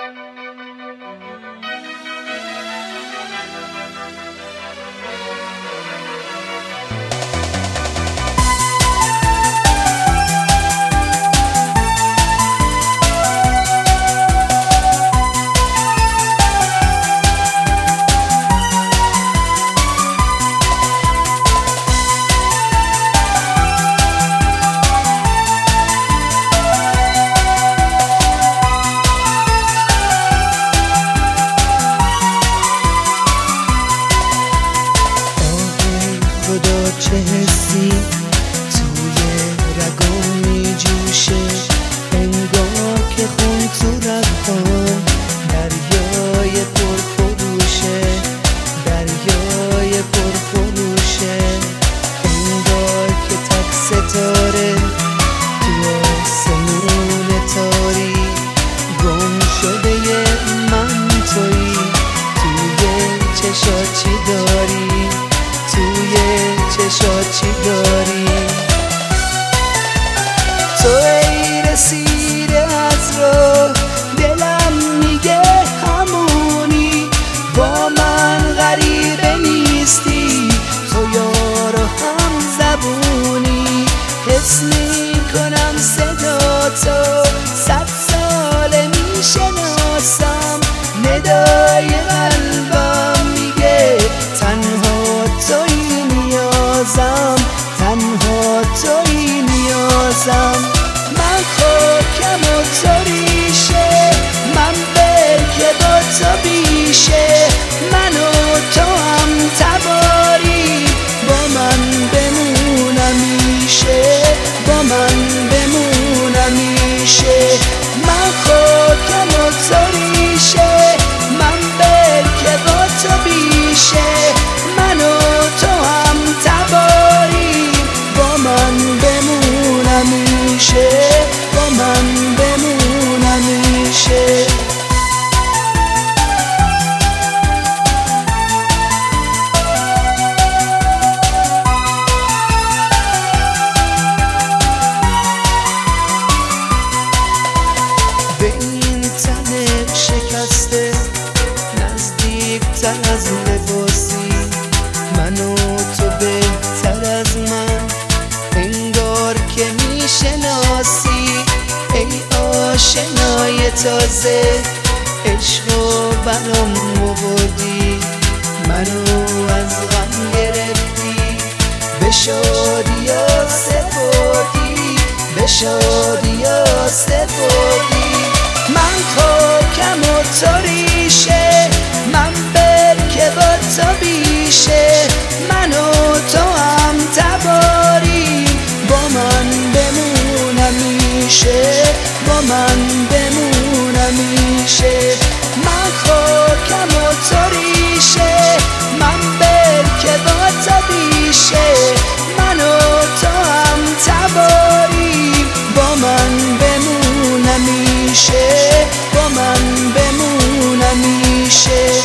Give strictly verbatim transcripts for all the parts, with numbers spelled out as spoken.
چه حسی توی رگم می جوشه، انگار که خون تو رگم دریای پرفروشه، دریای پرفروشه. انگار که تک ستاره توی آسمون تاری گم شده من تویی. توی چشات چی داری؟ توی چشات چی داری؟ تو ای رسیده از راه، دلم میگه همونی، با من غریبه نیستی، تو یار و هم زبونی. حس میکنم صدا تو صد ساله میشناسم، ندای قلبم میگه تنها توی نیازم، تنها توی نیازم. من خاکم و تو ریشه، من برکه با تو بیشه، من و تو هم تباری، با من بمونم میشه، با من بمونم میشه. من خاکم و تو ریشه، من برکه با تو بیشه، من و تو هم تباری، با من بمونم میشه، با من بمونم میشه. به این تن شکسته نزدیکتر از لباسی، من و تو بهتر از من، انگار که میشناسی. ای آشنای تازه، عشقو برام آوردی، منو از غم گرفتی، به شادیا سپردی، به شادیا سپردی. من خاکم و تو ریشه، من برکه با تو بیشه، من و تو هم تباری، با من بمونم میشه، با من بمونم میشه. من خاکم و تو ریشه، من برکه با تو بیشه، من و تو هم تباری، با من بمونم میشه، با من بمونم میشه.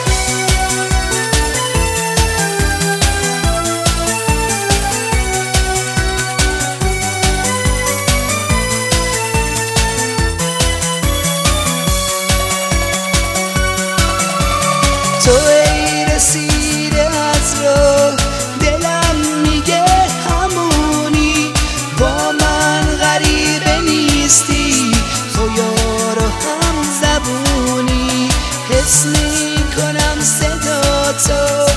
تو ای رسیده از راه، دلم میگه همونی، با من غریبه نیستی، تو یار و هم زبونی. حس میکنم صدا تو